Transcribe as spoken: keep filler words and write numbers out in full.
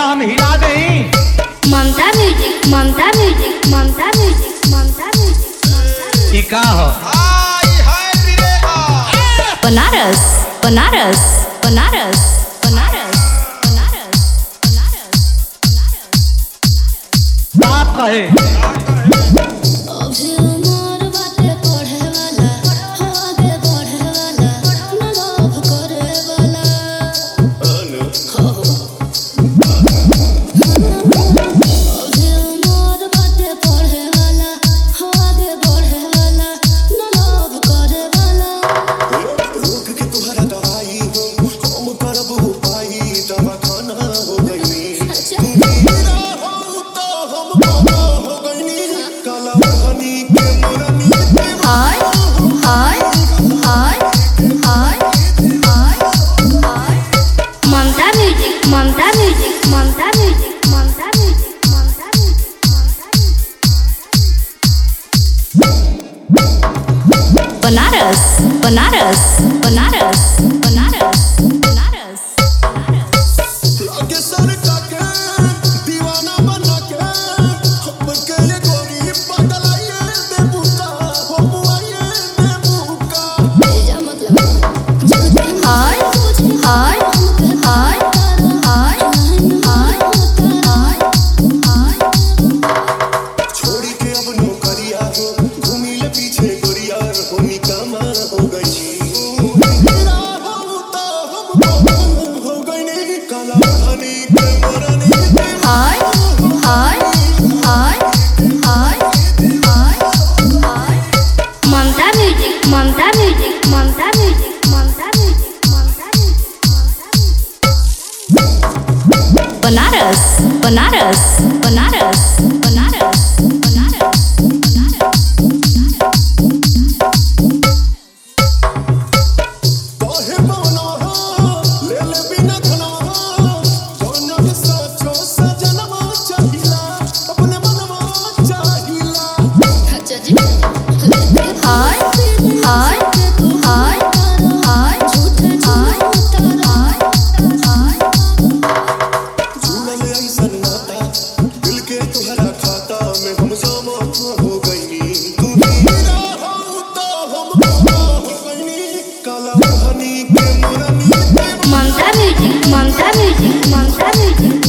हम हिला दें। Mamta music, Mamta music, Mamta music, Mamta music. ई का हो? बनारस, बनारस, बनारस, बनारस, बनारस, बनारस, बनारस। बात कहे बनारस, बनारस, बनारस, बनारस, बनारस, बनारस। लागे सरका के दीवाना बना के हमके ये गोरी पगलाइए दे बुका हो बुआइए दे बुका। मेरा मतलब हाय हाय हाय हाय हाय हाय हाय। छोड़ी के अब नौकरिया हो घूमी ले पीछे गोरिया होनी कमा हो गई। मेरा हो तो हम हो गई नी काला धनी के मरनी। हाय हाय हाय हाय हाय हाय। Mamta music, Mamta music, Mamta music, Mamta music, Mamta music. Banaras, Banaras, Banaras, Banaras, Banaras, Banaras, काहे बना हो ले ले बिना धना हो दोनों के साचो सजनवा चाहिला अपने मनवा चाहिला। अच्छा जी। हाय हाय हाय हाय हाय हाय हाय। जुड़ल ऐसन नाता दिल के तुहरा खाता में हम जमा हो गई। तू मेरा हो तो हम हो गई काला धनी के मरनी। Mamta music, Mamta music, Mamta music.